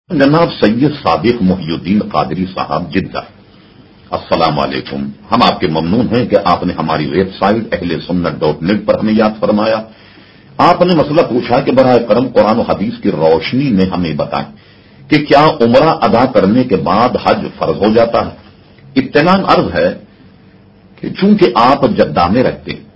جناب سید صادق محی الدین قادری صاحب جدہ، السلام علیکم۔ ہم آپ کے ممنون ہیں کہ آپ نے ہماری ویب سائٹ اہلسنت.net پر ہمیں یاد فرمایا۔ آپ نے مسئلہ پوچھا کہ براہ کرم قرآن و حدیث کی روشنی میں ہمیں بتائیں کہ کیا عمرہ ادا کرنے کے بعد حج فرض ہو جاتا ہے؟ اطمینان عرض ہے کہ چونکہ آپ جدہ میں رہتے ہیں،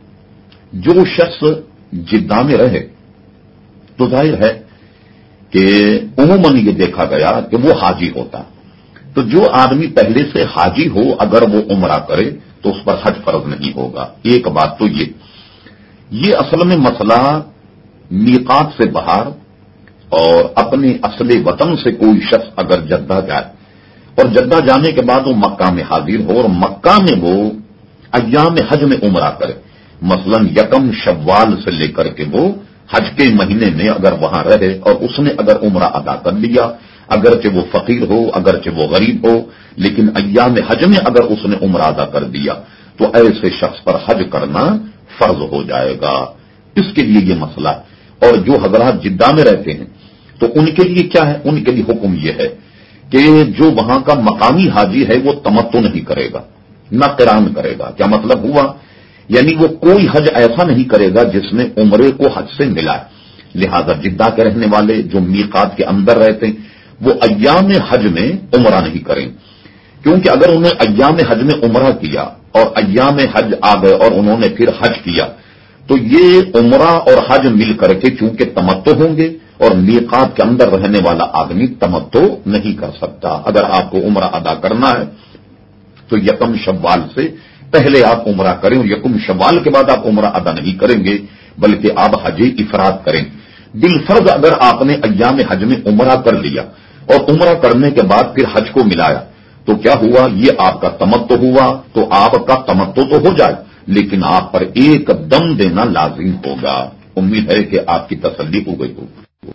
جو شخص جدہ میں رہے تو ظاہر ہے کہ عموماً یہ دیکھا گیا کہ وہ حاجی ہوتا ہے۔ تو جو آدمی پہلے سے حاجی ہو اگر وہ عمرہ کرے تو اس پر حج فرض نہیں ہوگا۔ ایک بات تو یہ اصل میں مسئلہ میقات سے باہر اور اپنے اصل وطن سے کوئی شخص اگر جدہ جائے اور جدہ جانے کے بعد وہ مکہ میں حاضر ہو اور مکہ میں وہ ایام حج میں عمرہ کرے، مثلا یکم شوال سے لے کر کے وہ حج کے مہینے میں اگر وہاں رہے اور اس نے اگر عمرہ ادا کر لیا، اگرچہ وہ فقیر ہو اگرچہ وہ غریب ہو، لیکن ایام حج میں اگر اس نے عمرہ ادا کر دیا تو ایسے شخص پر حج کرنا فرض ہو جائے گا۔ اس کے لیے یہ مسئلہ ہے۔ اور جو حضرات جدہ میں رہتے ہیں تو ان کے لیے کیا ہے؟ ان کے لیے حکم یہ ہے کہ جو وہاں کا مقامی حاجی ہے وہ تمتع نہیں کرے گا، نہ قران کرے گا۔ کیا مطلب ہوا؟ یعنی وہ کوئی حج ایسا نہیں کرے گا جس میں عمرے کو حج سے ملا ہے۔ لہذا جدہ کے رہنے والے جو میقات کے اندر رہتے ہیں وہ ایام حج میں عمرہ نہیں کریں، کیونکہ اگر انہیں ایام حج میں عمرہ کیا اور ایام حج آ گئے اور انہوں نے پھر حج کیا تو یہ عمرہ اور حج مل کر کے چونکہ تمتع ہوں گے اور میقات کے اندر رہنے والا آدمی تمتع نہیں کر سکتا۔ اگر آپ کو عمرہ ادا کرنا ہے تو یکم شوال سے پہلے آپ عمرہ کریں، اور یکم شوال کے بعد آپ عمرہ ادا نہیں کریں گے بلکہ آپ حج افراد کریں۔ بالفرض اگر آپ نے ایام حج میں عمرہ کر لیا اور عمرہ کرنے کے بعد پھر حج کو ملایا تو کیا ہوا؟ یہ آپ کا تمتع ہوا، تو آپ کا تمتع تو ہو جائے لیکن آپ پر ایک دم دینا لازم ہوگا۔ امید ہے کہ آپ کی تسلی ہو گئی ہوگی۔